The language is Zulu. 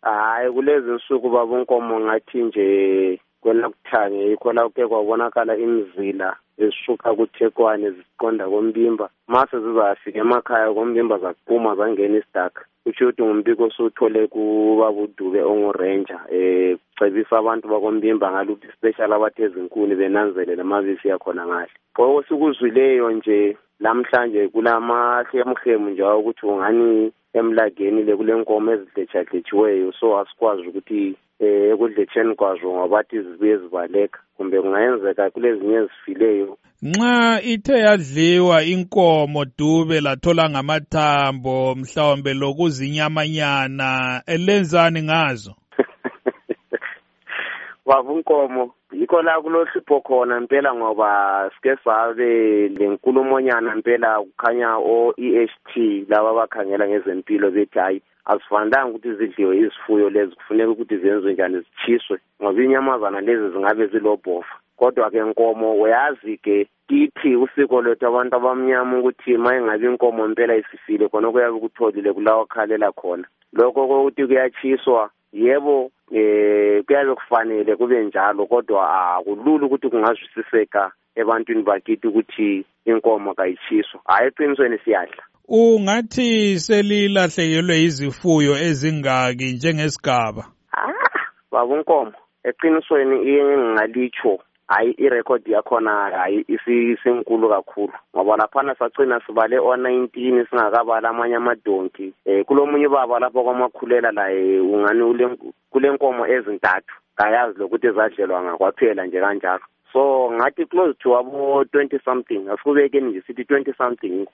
Hayi kulezi nsuku babunkomo ngathi nje kwelakuthanye yikho la kuke kwabonakala imizila ezishuka kuThekwani ziqonda koMbimba mase zizafika emakhaya koMbimba zaqhuma zangena isidaka kusho ukuthi ngumbiko osuthole kubabuDube ongu-ranger kucebisa abantu bakoMbimba ngaluphi special abathe ezinkuni benanzelele amabisi yakhona ngahle ngoko sikuzwileyo nje namhlanje kulamahlemhlemu nje ukuthi ungani emlageni le kule nkomo ezidletshadletshiweyo so asikwazi ukuthi ekudletsheni kwazo ngabathi zibuye zibaleka kumbe kungayenzeka kulezinye ezifileyo. Nxa ithe yadliwa inkomo Dube lathola ngamathambo mhlawumbe lokuzinyamanyana elenzani ngazo? Babunkomo yikho la kulohlupho khona impela ngoba sike sabe lenkulumonyana impela kukhanya o-EHT laba abakhangela ngezempilo bethi hayi asifanelanga ukuthi zidliwe izifuyo lezi kufuneka ukuthi zenziwe njani zichiswe ngoba inyamazana lezi zingabe zilobhofa kodwa-ke nkomo uyazi-ke kithi usiko lwethu abantu abamnyama ukuthi ma engabe inkomo impela isifile khona kuyabe kutholile kulawa khalela khona lokho kokuthi kuyachiswa yebo kuyabe kufanele kube njalo kodwa akulula ukuthi kungazwisiseka ebantwini bakithi ukuthi inkomo kayichiswa hayi eqinisweni siyadla. Ungathi selilahlekelwe izifuyo ezingaki njengesigaba? Babunkomo eqinisweni engingalitho hayi irecord yakhona hayi isinkulu kakhulu ngoba laphana sacina sibale o19 singakabala amanye amadonki kulomunye ubaba lapho kwamakhulela la ungani kule nkomo ezintathu kayazi lokuthi zadlelwa ngakwaphela nje kanjalo so ngathi close to abo 20 something asikubekeni nje sithi 20 something